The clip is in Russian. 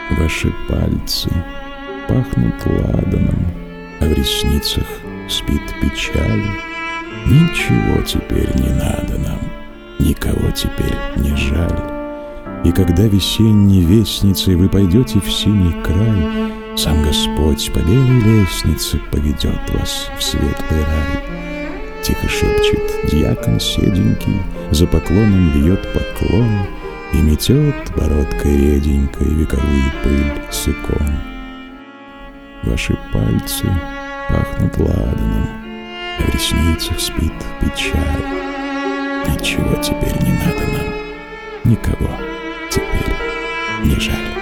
Ваши пальцы пахнут ладаном, а в ресницах спит печаль. Ничего теперь не надо нам, никого теперь не жаль. И когда весенней вестницей вы пойдете в синий край, сам Господь по белой лестнице поведет вас в светлый рай. Тихо шепчет дьякон седенький, за поклоном бьет поклон и метет бородкой реденькой вековую пыль с икон. Ваши пальцы пахнут ладаном, а в ресницах спит печаль. Ничего теперь не надо нам, никого теперь не жаль.